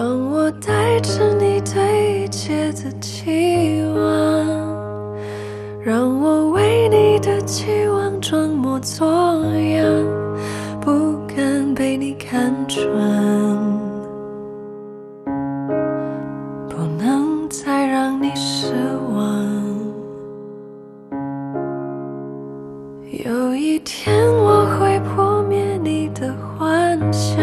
让我带着你对一切的期望，让我为你的期望装模作样，不敢被你看穿，不能再让你失望。有一天我会破灭你的幻想，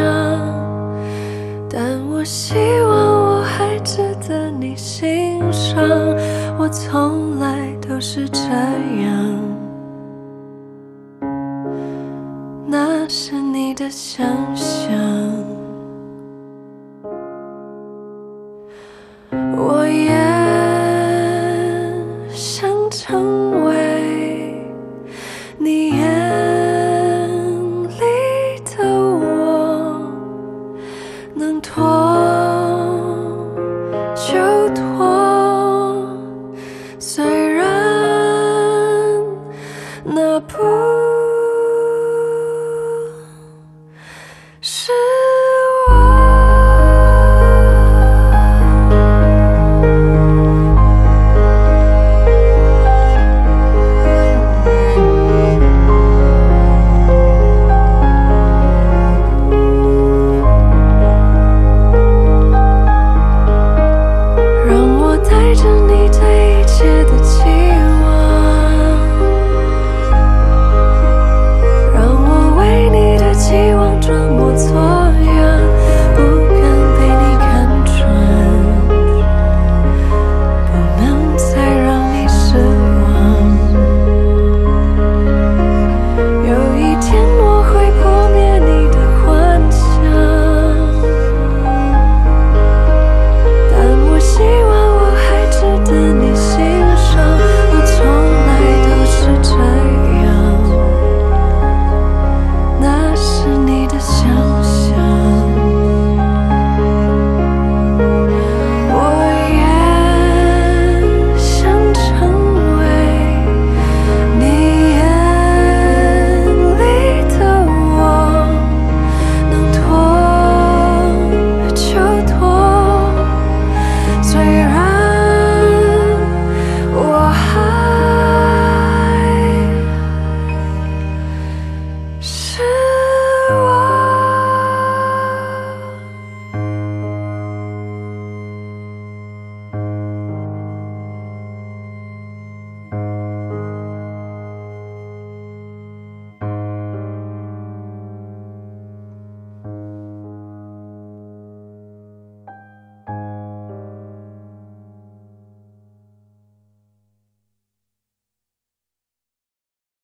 但我希望我还值得你欣赏，我从来都是这样，那是你的想象。